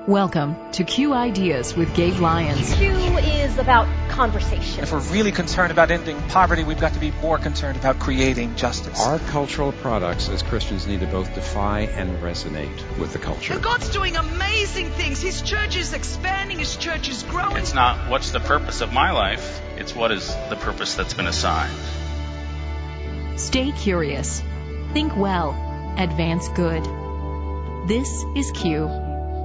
Welcome to Q Ideas with Gabe Lyons. Q is about conversation. If we're really concerned about ending poverty, we've got to be more concerned about creating justice. Our cultural products as Christians need to both defy and resonate with the culture. And God's doing amazing things. His church is expanding. His church is growing. It's not what's the purpose of my life. It's what is the purpose that's been assigned. Stay curious. Think well. Advance good. This is Q.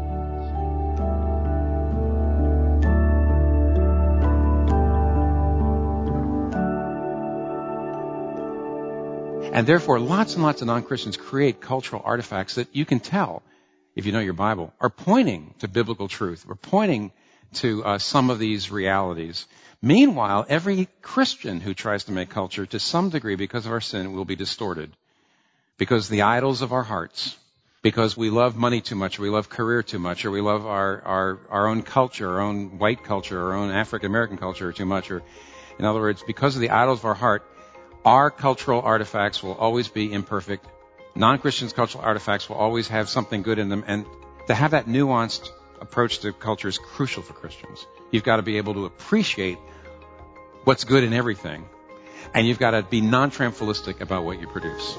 And therefore, lots and lots of non-Christians create cultural artifacts that you can tell, if you know your Bible, are pointing to biblical truth, or pointing to some of these realities. Meanwhile, every Christian who tries to make culture, to some degree, because of our sin, will be distorted. Because the idols of our hearts, because we love money too much, or we love career too much, or we love our own culture, our own white culture, our own African-American culture too much, or in other words, because of the idols of our heart, our cultural artifacts will always be imperfect. Non-Christians' cultural artifacts will always have something good in them. And to have that nuanced approach to culture is crucial for Christians. You've got to be able to appreciate what's good in everything. And you've got to be non-triumphalistic about what you produce.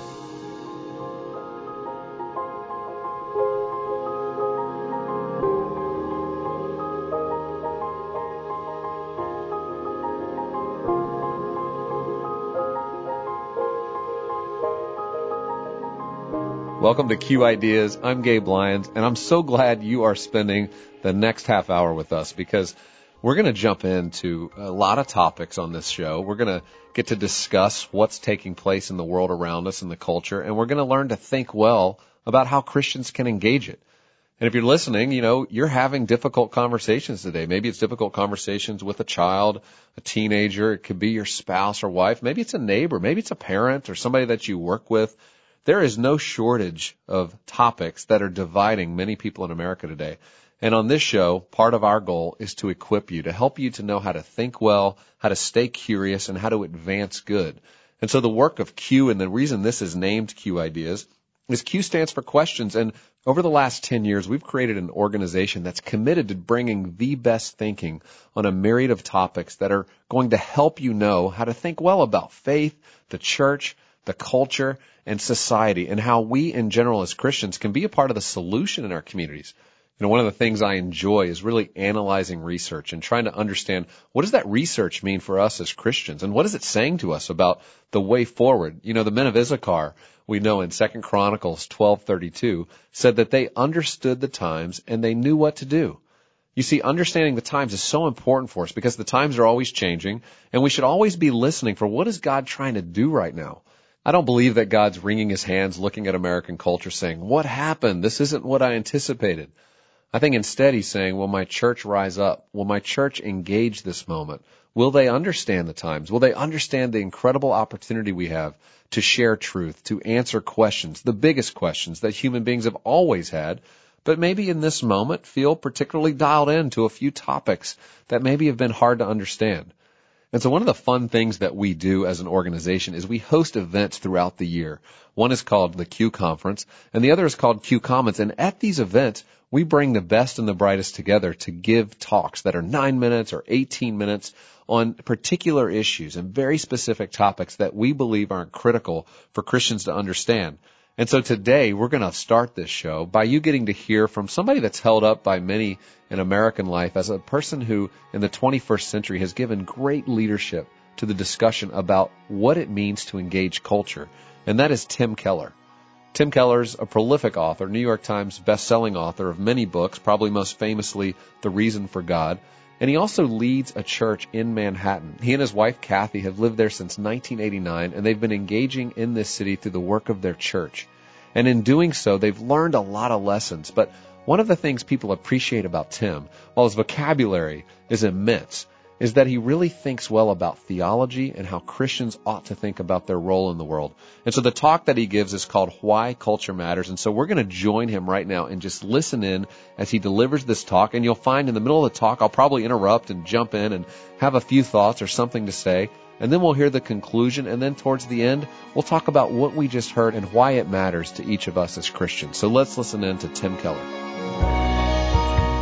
Welcome to Q Ideas. I'm Gabe Lyons, and I'm so glad you are spending the next half hour with us because we're going to jump into a lot of topics on this show. We're going to get to discuss what's taking place in the world around us and the culture, and we're going to learn to think well about how Christians can engage it. And if you're listening, you're having difficult conversations today. Maybe it's difficult conversations with a child, a teenager. It could be your spouse or wife. Maybe it's a neighbor. Maybe it's a parent or somebody that you work with. There is no shortage of topics that are dividing many people in America today. And on this show, part of our goal is to equip you, to help you to know how to think well, how to stay curious, and how to advance good. And so the work of Q, and the reason this is named Q Ideas, is Q stands for questions. And over the last 10 years, we've created an organization that's committed to bringing the best thinking on a myriad of topics that are going to help you know how to think well about faith, the church, the culture, and society, and how we in general as Christians can be a part of the solution in our communities. One of the things I enjoy is really analyzing research and trying to understand what does that research mean for us as Christians, and what is it saying to us about the way forward. The men of Issachar, we know in 2 Chronicles 12:32, said that they understood the times and they knew what to do. You see, understanding the times is so important for us because the times are always changing, and we should always be listening for what is God trying to do right now. I don't believe that God's wringing his hands looking at American culture saying, what happened? This isn't what I anticipated. I think instead he's saying, will my church rise up? Will my church engage this moment? Will they understand the times? Will they understand the incredible opportunity we have to share truth, to answer questions, the biggest questions that human beings have always had, but maybe in this moment feel particularly dialed in to a few topics that maybe have been hard to understand. And so one of the fun things that we do as an organization is we host events throughout the year. One is called the Q Conference, and the other is called Q Comments. And at these events, we bring the best and the brightest together to give talks that are 9 minutes or 18 minutes on particular issues and very specific topics that we believe are critical for Christians to understand. And so today we're going to start this show by you getting to hear from somebody that's held up by many in American life as a person who in the 21st century has given great leadership to the discussion about what it means to engage culture. And that is Tim Keller. Tim Keller's a prolific author, New York Times best-selling author of many books, probably most famously The Reason for God. And he also leads a church in Manhattan. He and his wife, Kathy, have lived there since 1989, and they've been engaging in this city through the work of their church. And in doing so, they've learned a lot of lessons. But one of the things people appreciate about Tim, while his vocabulary is immense, is that he really thinks well about theology and how Christians ought to think about their role in the world. And so the talk that he gives is called Why Culture Matters. And so we're going to join him right now and just listen in as he delivers this talk. And you'll find in the middle of the talk, I'll probably interrupt and jump in and have a few thoughts or something to say. And then we'll hear the conclusion. And then towards the end, we'll talk about what we just heard and why it matters to each of us as Christians. So let's listen in to Tim Keller.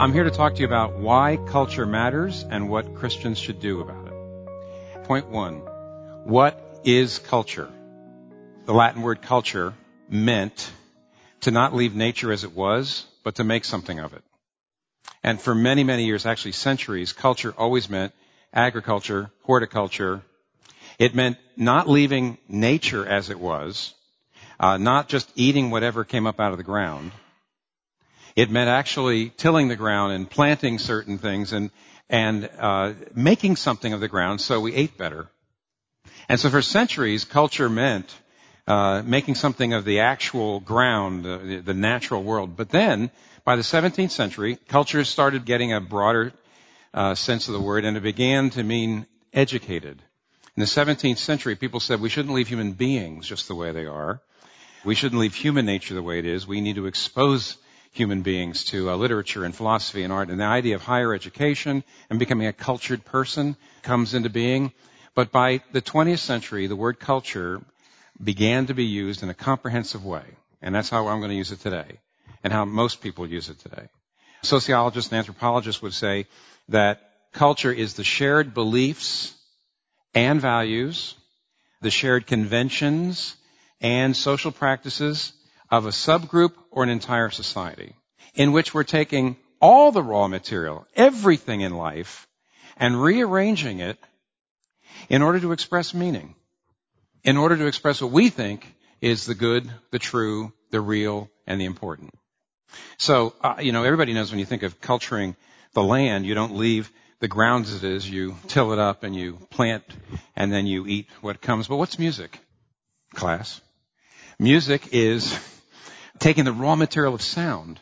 I'm here to talk to you about why culture matters and what Christians should do about it. Point 1. What is culture? The Latin word culture meant to not leave nature as it was, but to make something of it. And for many, many years, actually centuries, culture always meant agriculture, horticulture. It meant not leaving nature as it was, not just eating whatever came up out of the ground. It meant actually tilling the ground and planting certain things and making something of the ground so we ate better. And so for centuries, culture meant making something of the actual ground, the natural world. But then, by the 17th century, culture started getting a broader sense of the word, and it began to mean educated. In the 17th century, people said we shouldn't leave human beings just the way they are. We shouldn't leave human nature the way it is. We need to expose human beings to literature and philosophy and art. And the idea of higher education and becoming a cultured person comes into being. But by the 20th century, the word culture began to be used in a comprehensive way. And that's how I'm going to use it today, and how most people use it today. Sociologists and anthropologists would say that culture is the shared beliefs and values, the shared conventions and social practices of a subgroup or an entire society, in which we're taking all the raw material, everything in life, and rearranging it in order to express meaning, in order to express what we think is the good, the true, the real, and the important. So, everybody knows when you think of culturing the land, you don't leave the ground as it is. You till it up and you plant and then you eat what comes. But what's music, class? Music is taking the raw material of sound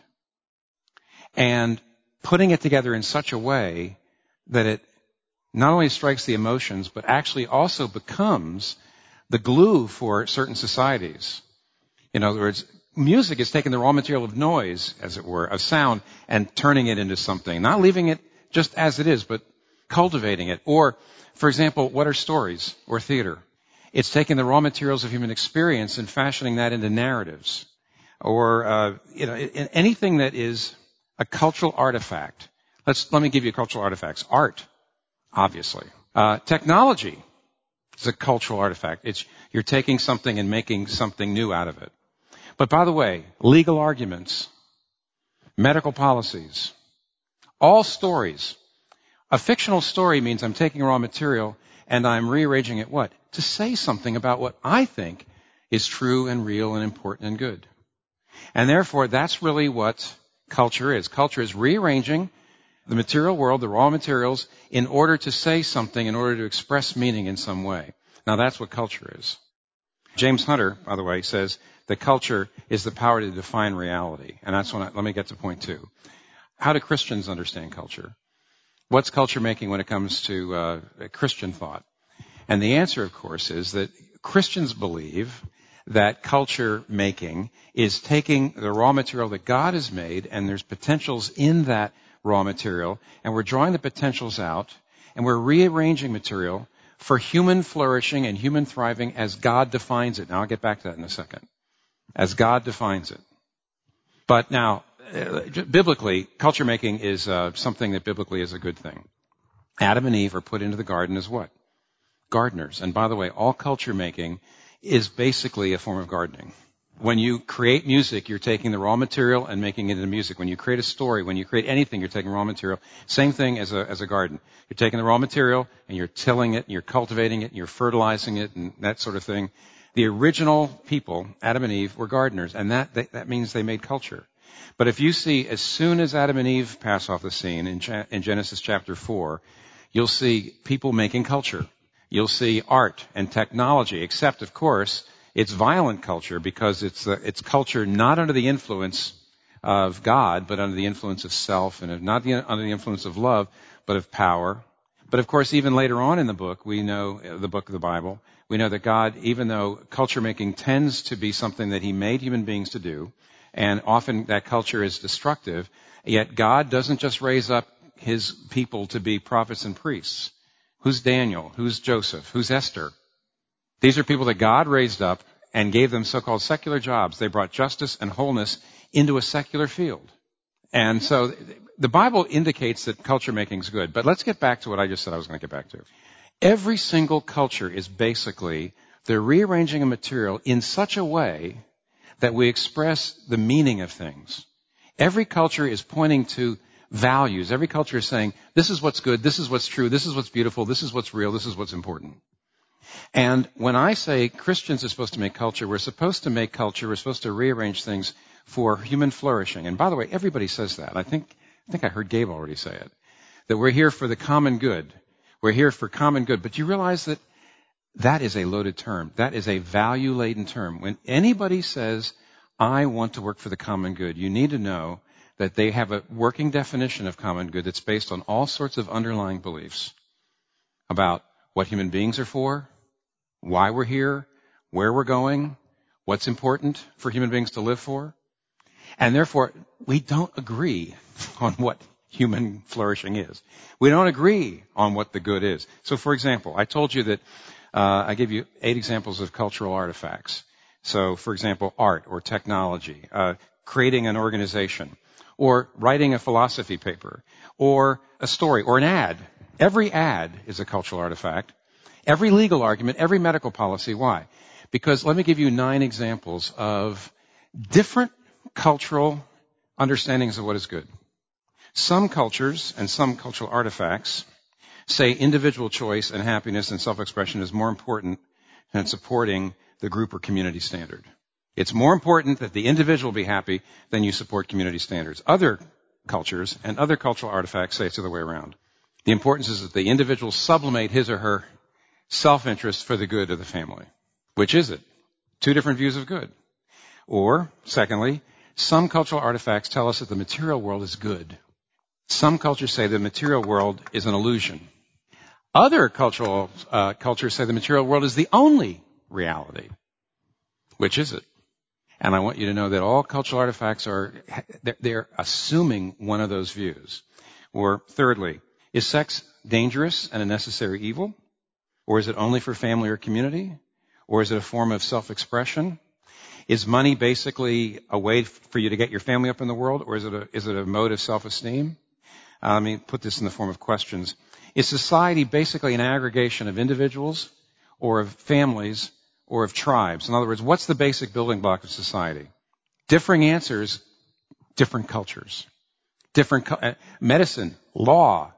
and putting it together in such a way that it not only strikes the emotions, but actually also becomes the glue for certain societies. In other words, music is taking the raw material of noise, as it were, of sound, and turning it into something. Not leaving it just as it is, but cultivating it. Or, for example, what are stories or theater? It's taking the raw materials of human experience and fashioning that into narratives. Or, anything that is a cultural artifact. Let me give you cultural artifacts. Art, obviously. Technology is a cultural artifact. You're taking something and making something new out of it. But by the way, legal arguments, medical policies, all stories. A fictional story means I'm taking raw material and I'm rearranging it what? To say something about what I think is true and real and important and good. And therefore, that's really what culture is. Culture is rearranging the material world, the raw materials, in order to say something, in order to express meaning in some way. Now, that's what culture is. James Hunter, by the way, says that culture is the power to define reality. And that's let me get to point 2. How do Christians understand culture? What's culture making when it comes to Christian thought? And the answer, of course, is that Christians believe that culture making is taking the raw material that God has made, and there's potentials in that raw material, and we're drawing the potentials out, and we're rearranging material for human flourishing and human thriving as God defines it. Now, I'll get back to that in a second. As God defines it. But now, biblically, culture making is something that biblically is a good thing. Adam and Eve are put into the garden as what? Gardeners. And by the way, all culture making is basically a form of gardening. When you create music, you're taking the raw material and making it into music. When you create a story, when you create anything, you're taking raw material. Same thing as a garden. You're taking the raw material and you're tilling it and you're cultivating it and you're fertilizing it and that sort of thing. The original people, Adam and Eve, were gardeners, and that means they made culture. But if you see, as soon as Adam and Eve pass off the scene in Genesis chapter 4, you'll see people making culture. You'll see art and technology, except, of course, it's violent culture because it's culture not under the influence of God, but under the influence of self, and not under the influence of love, but of power. But of course, even later on in the book, we know, the book of the Bible, we know that God, even though culture making tends to be something that He made human beings to do, and often that culture is destructive, yet God doesn't just raise up His people to be prophets and priests. Who's Daniel? Who's Joseph? Who's Esther? These are people that God raised up and gave them so-called secular jobs. They brought justice and wholeness into a secular field. And so the Bible indicates that culture making is good, but let's get back to what I just said I was going to get back to. Every single culture is basically the rearranging of material in such a way that we express the meaning of things. Every culture is pointing to values. Every culture is saying, this is what's good, this is what's true, this is what's beautiful, this is what's real, this is what's important. And when I say Christians are supposed to make culture, we're supposed to make culture, we're supposed to rearrange things for human flourishing. And by the way, everybody says that. I think I heard Gabe already say it. That we're here for the common good. We're here for common good. But you realize that that is a loaded term. That is a value-laden term. When anybody says, I want to work for the common good, you need to know that they have a working definition of common good that's based on all sorts of underlying beliefs about what human beings are for, why we're here, where we're going, what's important for human beings to live for. And therefore, we don't agree on what human flourishing is. We don't agree on what the good is. So, for example, I told you that I gave you 8 examples of cultural artifacts. So, for example, art or technology, creating an organization, or writing a philosophy paper, or a story, or an ad. Every ad is a cultural artifact. Every legal argument, every medical policy. Why? Because let me give you 9 examples of different cultural understandings of what is good. Some cultures and some cultural artifacts say individual choice and happiness and self-expression is more important than supporting the group or community standard. It's more important that the individual be happy than you support community standards. Other cultures and other cultural artifacts say it's the other way around. The importance is that the individual sublimate his or her self-interest for the good of the family. Which is it? 2 different views of good. Or, secondly, some cultural artifacts tell us that the material world is good. Some cultures say the material world is an illusion. Other cultures say the material world is the only reality. Which is it? And I want you to know that all cultural artifacts they're assuming one of those views. Or thirdly, is sex dangerous and a necessary evil? Or is it only for family or community? Or is it a form of self-expression? Is money basically a way for you to get your family up in the world? Or is it a mode of self-esteem? Let me put this in the form of questions. Is society basically an aggregation of individuals or of families or of tribes? In other words, what's the basic building block of society? Differing answers, different cultures. Medicine, law,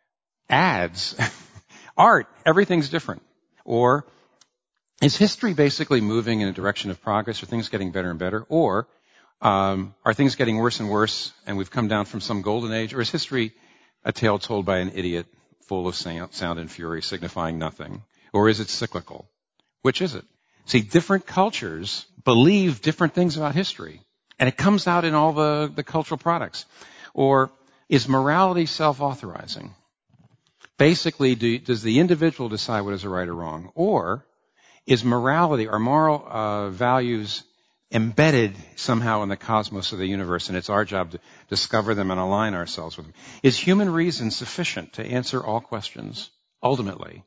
ads, art, everything's different. Or is history basically moving in a direction of progress? Are things getting better and better? Or are things getting worse and worse and we've come down from some golden age? Or is history a tale told by an idiot full of sound and fury signifying nothing? Or is it cyclical? Which is it? See, different cultures believe different things about history. And it comes out in all the cultural products. Or is morality self-authorizing? Basically, does the individual decide what is right or wrong? Or is morality or moral values embedded somehow in the cosmos of the universe, and it's our job to discover them and align ourselves with them? Is human reason sufficient to answer all questions, ultimately?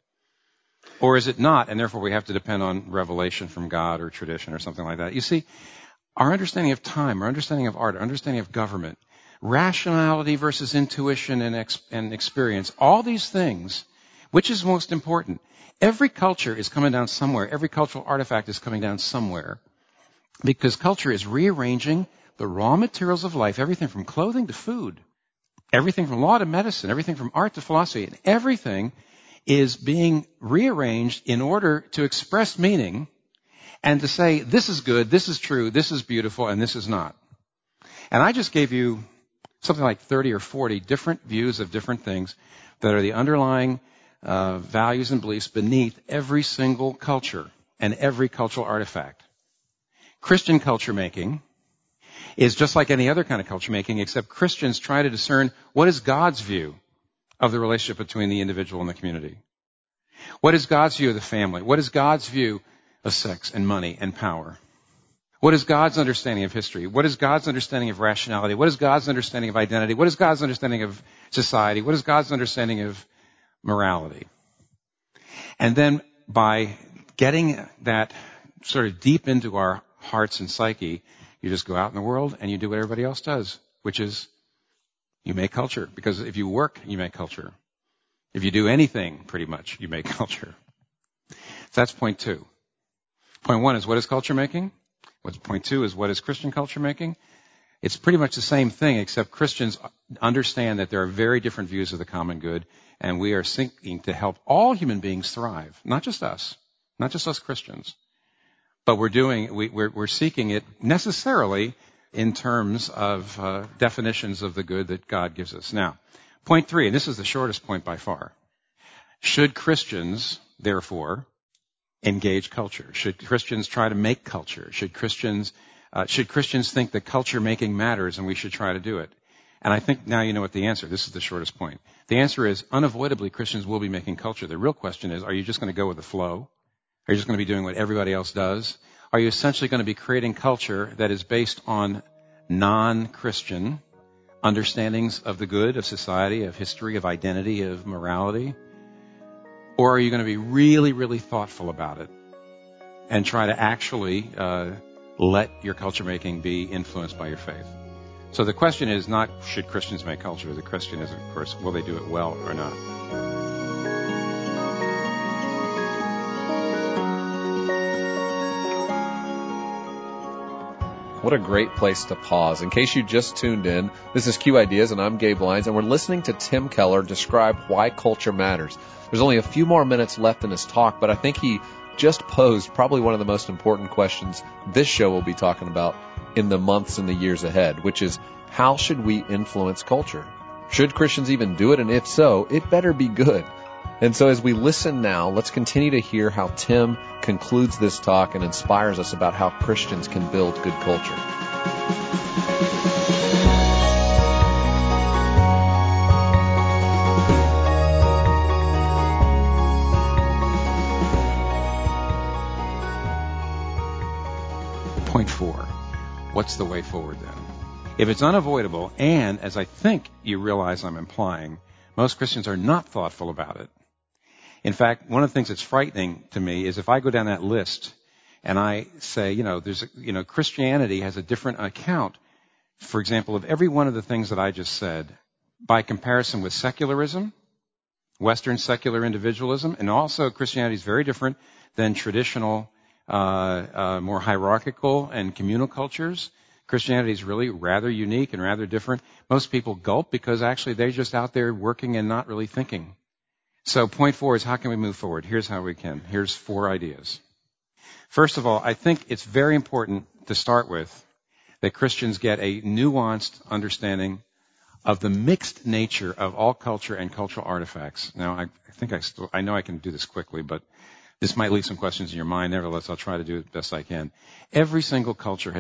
Or is it not, and therefore we have to depend on revelation from God or tradition or something like that? You see, our understanding of time, our understanding of art, our understanding of government, rationality versus intuition and experience, all these things, which is most important? Every culture is coming down somewhere. Every cultural artifact is coming down somewhere. Because culture is rearranging the raw materials of life, everything from clothing to food, everything from law to medicine, everything from art to philosophy, and everything is being rearranged in order to express meaning and to say, this is good, this is true, this is beautiful, and this is not. And I just gave you something like 30 or 40 different views of different things that are the underlying values and beliefs beneath every single culture and every cultural artifact. Christian culture making is just like any other kind of culture making, except Christians try to discern what is God's view of the relationship between the individual and the community. What is God's view of the family? What is God's view of sex and money and power? What is God's understanding of history? What is God's understanding of rationality? What is God's understanding of identity? What is God's understanding of society? What is God's understanding of morality? And then by getting that sort of deep into our hearts and psyche, you just go out in the world and you do what everybody else does, which is you make culture. Because if you work, you make culture. If you do anything, pretty much, you make culture. So that's point 2. Point 1 is, what is culture making? Point 2 is, what is Christian culture making? It's pretty much the same thing, except Christians understand that there are very different views of the common good, and we are seeking to help all human beings thrive, not just us Christians. But we're seeking it necessarily in terms of definitions of the good that God gives us. Now, point 3, and this is the shortest point by far. Should Christians, therefore, engage culture? Should Christians try to make culture? Should Christians think that culture making matters and we should try to do it? And I think now you know what the answer. This is the shortest point. The answer is, unavoidably, Christians will be making culture. The real question is, are you just going to go with the flow? Are you just going to be doing what everybody else does? Are you essentially going to be creating culture that is based on non-Christian understandings of the good, of society, of history, of identity, of morality? Or are you going to be really, really thoughtful about it and try to actually let your culture making be influenced by your faith? So the question is not, should Christians make culture? The question is, of course, will they do it well or not? What a great place to pause. In case you just tuned in, this is Q Ideas, and I'm Gabe Lyons, and we're listening to Tim Keller describe why culture matters. There's only a few more minutes left in his talk, but I think he just posed probably one of the most important questions this show will be talking about in the months and the years ahead, which is, how should we influence culture? Should Christians even do it? And if so, it better be good. And so as we listen now, let's continue to hear how Tim concludes this talk and inspires us about how Christians can build good culture. Point 4. What's the way forward then? If it's unavoidable, and as I think you realize I'm implying, most Christians are not thoughtful about it. In fact, one of the things that's frightening to me is if I go down that list and I say, Christianity has a different account, for example, of every one of the things that I just said, by comparison with secularism, Western secular individualism, and also Christianity is very different than traditional, more hierarchical and communal cultures. Christianity is really rather unique and rather different. Most people gulp because actually they're just out there working and not really thinking. So point 4 is, how can we move forward? Here's how we can. Here's 4 ideas. First of all, I think it's very important to start with that Christians get a nuanced understanding of the mixed nature of all culture and cultural artifacts. Now, I know I can do this quickly, but this might leave some questions in your mind. Nevertheless, I'll try to do it best I can. Every single culture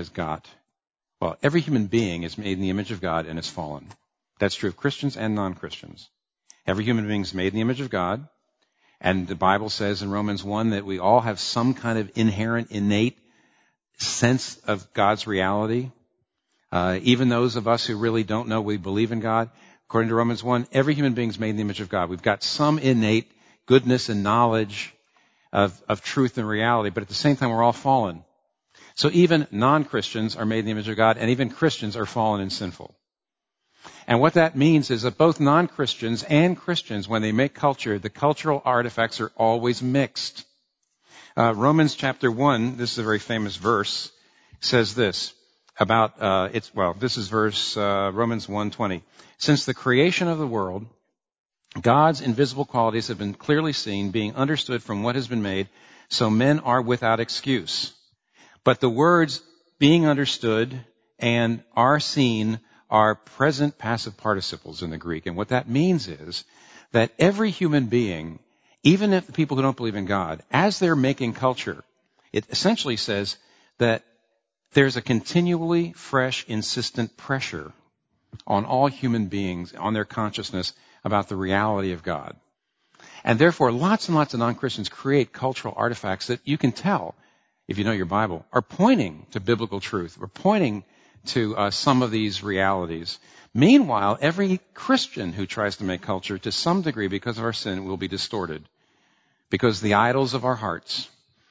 every human being is made in the image of God and is fallen. That's true of Christians and non-Christians. Every human being is made in the image of God. And the Bible says in Romans 1 that we all have some kind of inherent, innate sense of God's reality. Even those of us who really don't know we believe in God. According to Romans 1, every human being is made in the image of God. We've got some innate goodness and knowledge of truth and reality, but at the same time we're all fallen. So even non-Christians are made in the image of God, and even Christians are fallen and sinful. And what that means is that both non-Christians and Christians, when they make culture, the cultural artifacts are always mixed. Romans chapter 1, this is a very famous verse, says this about, this is verse Romans 1:20. Since the creation of the world, God's invisible qualities have been clearly seen, being understood from what has been made, so men are without excuse. But the words being understood and are seen are present passive participles in the Greek. And what that means is that every human being, even if the people who don't believe in God, as they're making culture, it essentially says that there's a continually fresh, insistent pressure on all human beings, on their consciousness about the reality of God. And therefore, lots and lots of non-Christians create cultural artifacts that you can tell, if you know your Bible, are pointing to biblical truth, or pointing to some of these realities. Meanwhile, every Christian who tries to make culture, to some degree, because of our sin, will be distorted. Because the idols of our hearts,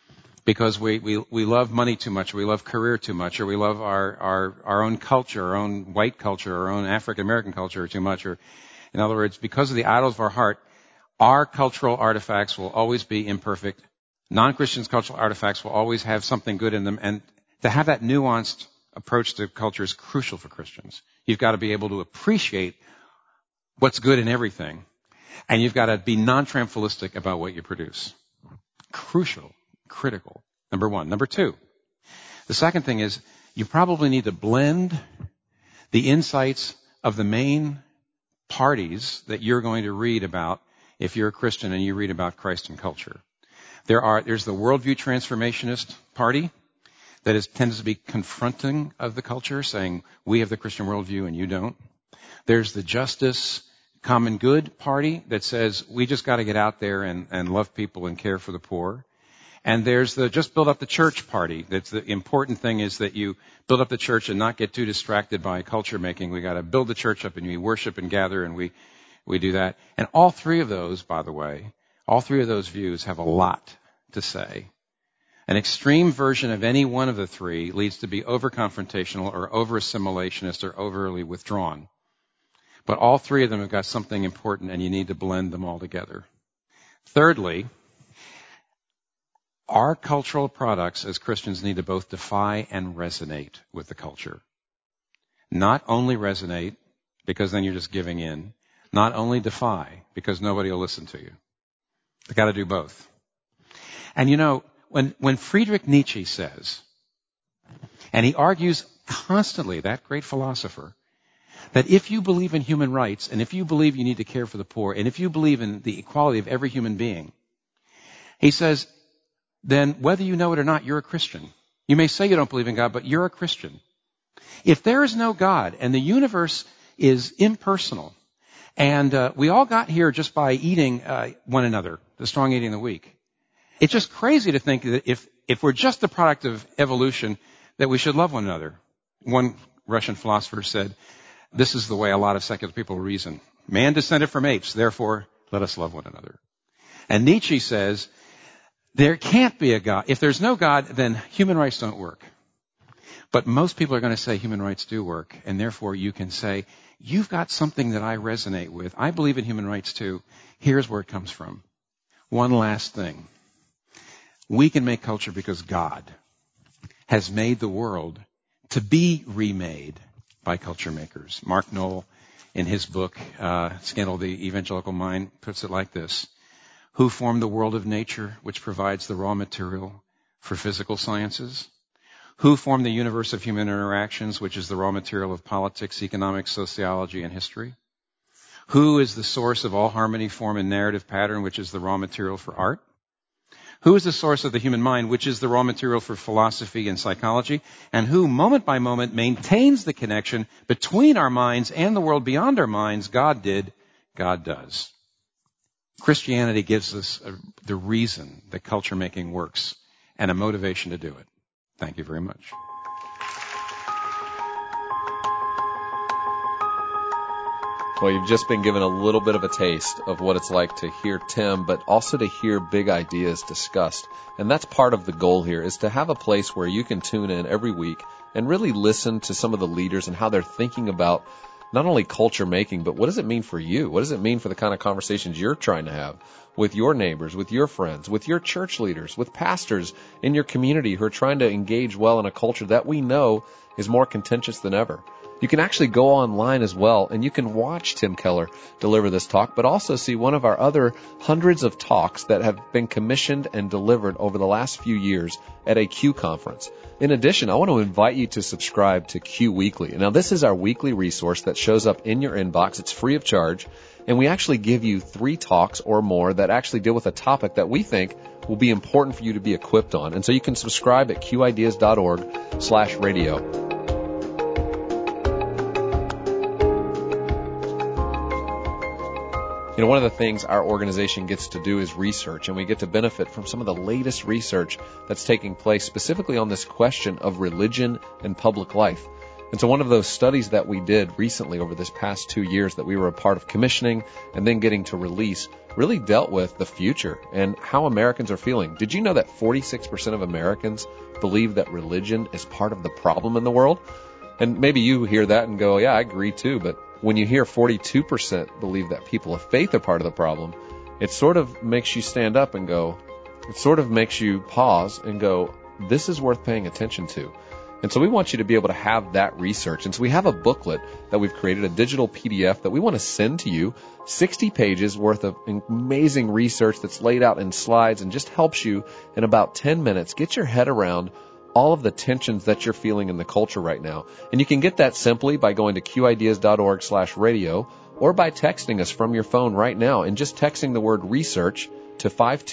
because we love money too much, we love career too much, or we love our own culture, our own white culture, our own African American culture too much, or in other words, because of the idols of our heart, our cultural artifacts will always be imperfect. Non-Christians' cultural artifacts will always have something good in them, and to have that nuanced approach to culture is crucial for Christians. You've got to be able to appreciate what's good in everything, and you've got to be non-triumphalistic about what you produce. Crucial, critical, number one. Number two, the second thing is you probably need to blend the insights of the main parties that you're going to read about if you're a Christian and you read about Christ and culture. There's the worldview transformationist party that tends to be confronting of the culture, saying we have the Christian worldview and you don't. There's the justice, common good party that says we just got to get out there and love people and care for the poor. And there's the just build up the church party. That's the important thing is that you build up the church and not get too distracted by culture making. We got to build the church up and we worship and gather and we do that. And all three of those, by the way, all three of those views have a lot to say. An extreme version of any one of the three leads to be over-confrontational or over-assimilationist or overly withdrawn. But all three of them have got something important, and you need to blend them all together. Thirdly, our cultural products as Christians need to both defy and resonate with the culture. Not only resonate, because then you're just giving in. Not only defy, because nobody will listen to you. You've got to do both. And you know, when Friedrich Nietzsche says, and he argues constantly, that great philosopher, that if you believe in human rights, and if you believe you need to care for the poor, and if you believe in the equality of every human being, he says, then whether you know it or not, you're a Christian. You may say you don't believe in God, but you're a Christian. If there is no God, and the universe is impersonal, and we all got here just by eating one another, the strong eating the weak, it's just crazy to think that if we're just the product of evolution, that we should love one another. One Russian philosopher said, this is the way a lot of secular people reason. Man descended from apes, therefore let us love one another. And Nietzsche says, there can't be a God. If there's no God, then human rights don't work. But most people are going to say human rights do work, and therefore you can say, you've got something that I resonate with. I believe in human rights too. Here's where it comes from. One last thing. We can make culture because God has made the world to be remade by culture makers. Mark Knoll, in his book, Scandal of the Evangelical Mind, puts it like this. Who formed the world of nature, which provides the raw material for physical sciences? Who formed the universe of human interactions, which is the raw material of politics, economics, sociology, and history? Who is the source of all harmony, form, and narrative pattern, which is the raw material for art? Who is the source of the human mind, which is the raw material for philosophy and psychology? And who, moment by moment, maintains the connection between our minds and the world beyond our minds? God did, God does. Christianity gives us the reason that culture making works and a motivation to do it. Thank you very much. Well, you've just been given a little bit of a taste of what it's like to hear Tim, but also to hear big ideas discussed. And that's part of the goal here, is to have a place where you can tune in every week and really listen to some of the leaders and how they're thinking about not only culture making, but what does it mean for you? What does it mean for the kind of conversations you're trying to have with your neighbors, with your friends, with your church leaders, with pastors in your community who are trying to engage well in a culture that we know is more contentious than ever? You can actually go online as well, and you can watch Tim Keller deliver this talk, but also see one of our other hundreds of talks that have been commissioned and delivered over the last few years at a Q conference. In addition, I want to invite you to subscribe to Q Weekly. Now, this is our weekly resource that shows up in your inbox. It's free of charge, and we actually give you 3 talks or more that actually deal with a topic that we think will be important for you to be equipped on. And so you can subscribe at qideas.org/radio. You know, one of the things our organization gets to do is research, and we get to benefit from some of the latest research that's taking place specifically on this question of religion and public life. And so one of those studies that we did recently over this past 2 years that we were a part of commissioning and then getting to release really dealt with the future and how Americans are feeling. Did you know that 46% of Americans believe that religion is part of the problem in the world? And maybe you hear that and go, yeah, I agree too. But when you hear 42% believe that people of faith are part of the problem, it sort of makes you stand up and go, it sort of makes you pause and go, this is worth paying attention to. And so we want you to be able to have that research. And so we have a booklet that we've created, a digital PDF that we want to send to you, 60 pages worth of amazing research that's laid out in slides and just helps you in about 10 minutes get your head around all of the tensions that you're feeling in the culture right now. And you can get that simply by going to qideas.org/radio or by texting us from your phone right now and just texting the word research to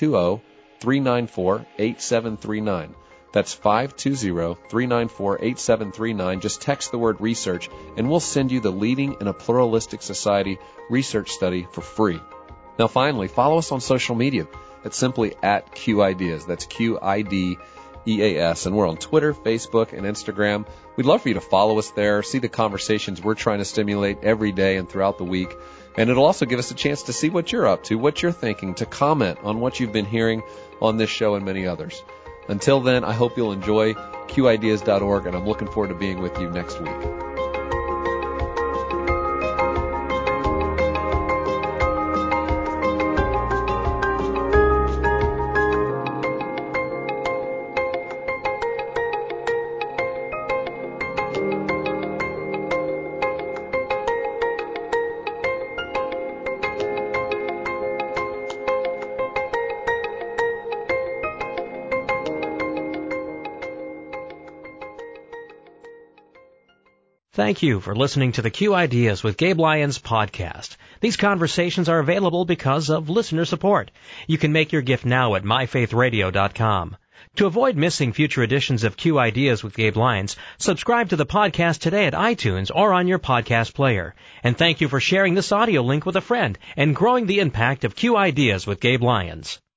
520-394-8739. That's 520-394-8739. Just text the word research, and we'll send you the Leading in a Pluralistic Society research study for free. Now, finally, follow us on social media. It's simply at QIdeas. That's QIDEAS. And we're on Twitter, Facebook, and Instagram. We'd love for you to follow us there, see the conversations we're trying to stimulate every day and throughout the week. And it'll also give us a chance to see what you're up to, what you're thinking, to comment on what you've been hearing on this show and many others. Until then, I hope you'll enjoy QIdeas.org, and I'm looking forward to being with you next week. Thank you for listening to the Q Ideas with Gabe Lyons podcast. These conversations are available because of listener support. You can make your gift now at myfaithradio.com. To avoid missing future editions of Q Ideas with Gabe Lyons, subscribe to the podcast today at iTunes or on your podcast player. And thank you for sharing this audio link with a friend and growing the impact of Q Ideas with Gabe Lyons.